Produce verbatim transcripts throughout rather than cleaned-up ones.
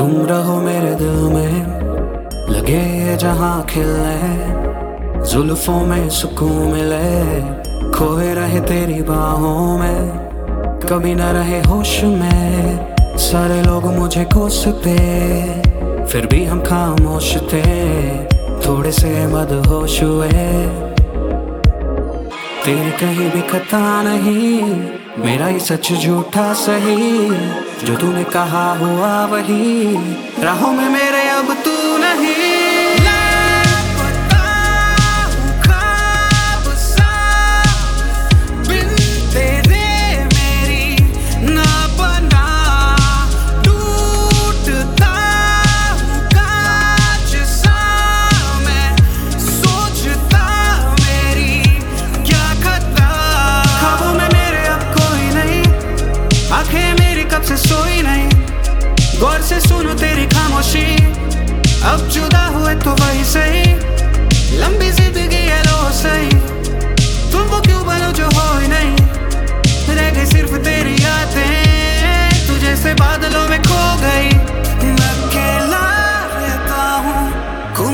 तुम रहो मेरे दिल में, लगे ये जहां खिले, जुल्फों में सुकून मिले, खोए रहे तेरी बाहों में, कभी न रहे होश में। सारे लोग मुझे कोसते, फिर भी हम खामोश थे, थोड़े से मदहोश हुए। तेरी कहीं भी खता नहीं, मेरा ही सच झूठा सही, जो तूने कहा हुआ वही, राहों में मेरे अब तू नहीं। कब से सोई नहीं, गौर से सुनो तेरी खामोशी, अब जुदा हुए तो वही सही, लंबी जिंदगी है लो सही, तुम वो क्यों बनो जो हो ही नहीं, रह गई सिर्फ तेरी यादें, तुझे से बादलों में खो गई। मैं अकेला रहता हूँ गुम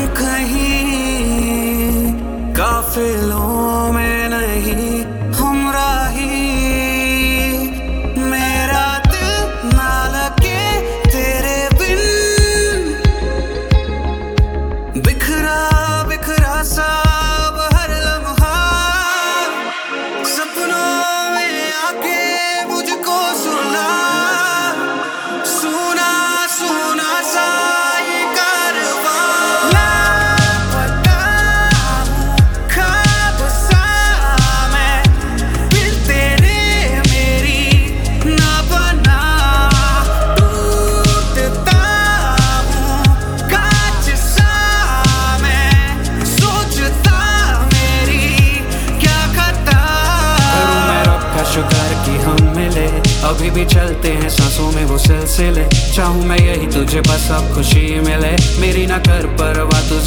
कहीं, काफिलों में नहीं हमराही, बिखरा बिखरा सा अब हर लम्हा, सपनों में आके मुझको सुना, सुना सुना सा ये कारवां, लापता हूँ ख्वाब सा मैं, फिर तेरे मेरी ना बना, टूटता हूँ कांच सा, शुक्र कि हम मिले, अभी भी चलते हैं सांसों में वो सिलसिले, चाहूँ मैं यही तुझे बस अब खुशी मिले, मेरी ना कर परवाह तू